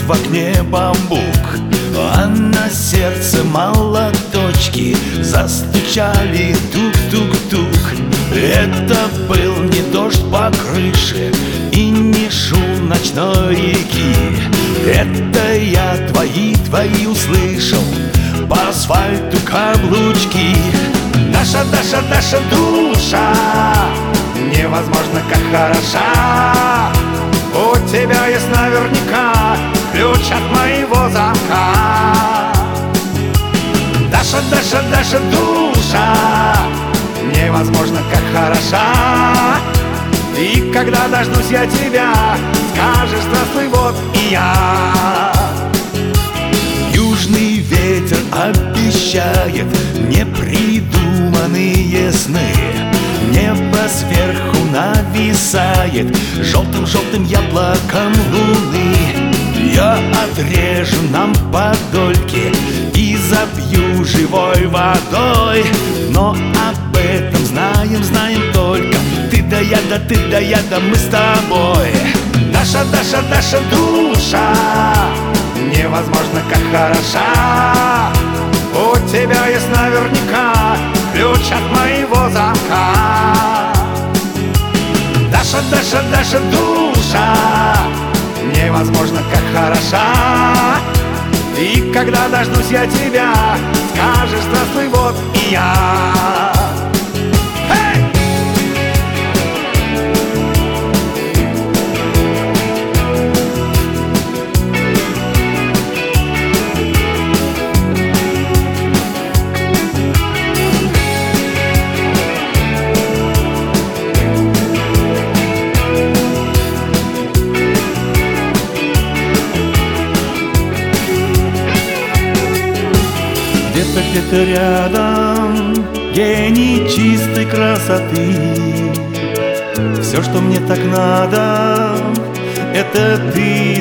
в окне бамбук, а на сердце молоточки застучали тук-тук-тук. Это был не дождь по крыше и не шум ночной реки. Это я твои услышал, по асфальту каблучки. Даша, Даша, Даша, душа, невозможно как хороша. У тебя есть наверняка ключ от моего замка. Даша, Даша, Даша, душа, невозможно как хороша. И когда дождусь я тебя, скажешь здравствуй, вот и я. Южный ветер обещает непридуманные сны. Небо сверху нависает желтым-желтым яблоком луны. Я отрежу нам подольки и забью живой водой. Но об этом знаем только ты да я, мы с тобой. Даша, Даша, Даша, душа, невозможно как хороша. У тебя есть наверняка ключ от моего замка. Даша, Даша, Даша, душа, невозможно как хороша. И когда дождусь я тебя, скажешь здравствуй, вот и я. Где-то рядом гений чистой красоты. Все, что мне так надо, это ты.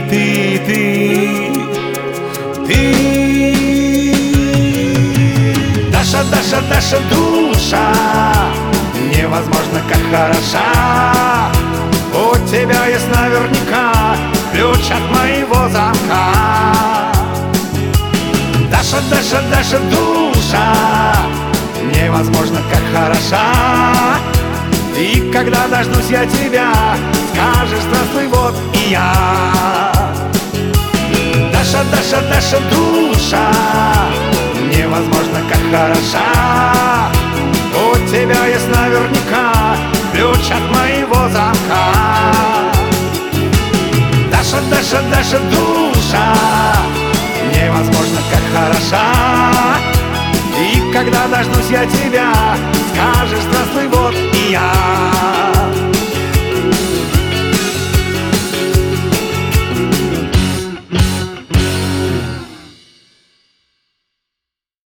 Даша, Даша, Даша, душа, невозможно как хороша. У тебя есть наверняка ключ от моего замка. Даша, Даша, Даша, душа, невозможно как хороша. И когда дождусь я тебя, скажешь здравствуй, вот и я. Даша, Даша, Даша, душа, невозможно как хороша. У тебя есть наверняка ключ от моего замка. Даша, Даша, Даша, душа, невозможно как хороша. И когда дождусь я тебя,